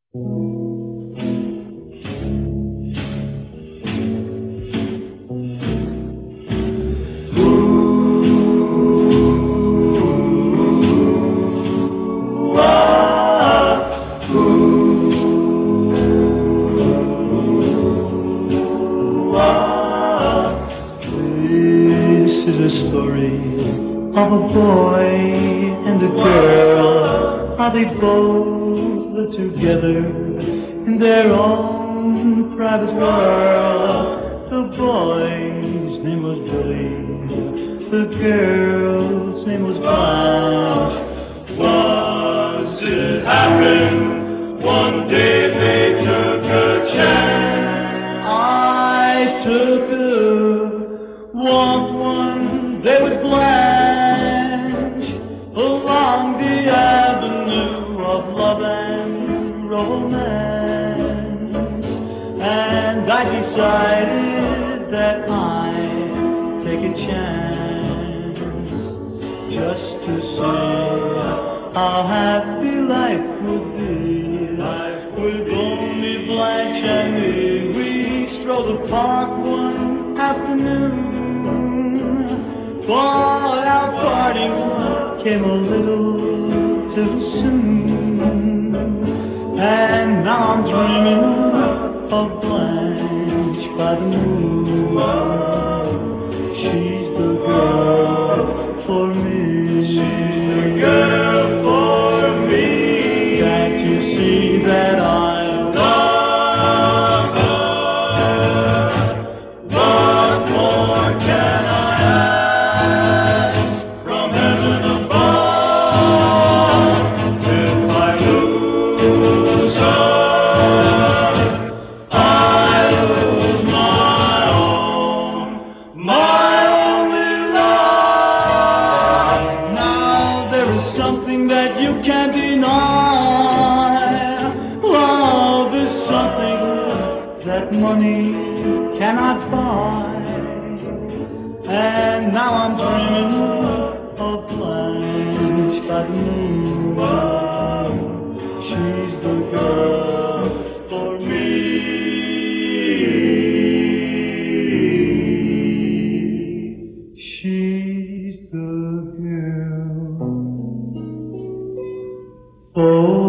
This is a story of a boy and a girl. How they both live together in their own private world. The boy's name was Billy, the girl's name was Blanche. Once it happened, one day they took a chance. I took a walk one day with Blanche along the avenue of love and romance, and I decided that I'd take a chance just to see how happy life would be. Life would be. Only Blanche and me, we strolled the park one afternoon, but our parting came a little too soon, and now I'm dreaming of Blanche by the moon. She's the girl for me. She's the girl for me. Can't you see that I'm Love her. What more can I ask from heaven above? If I lose her, I lose my own, my only love. Now there is something that you can't deny. Love is something that money cannot buy. And now I'm dreaming of Blanche by the moon. She's the girl for me. She's the girl for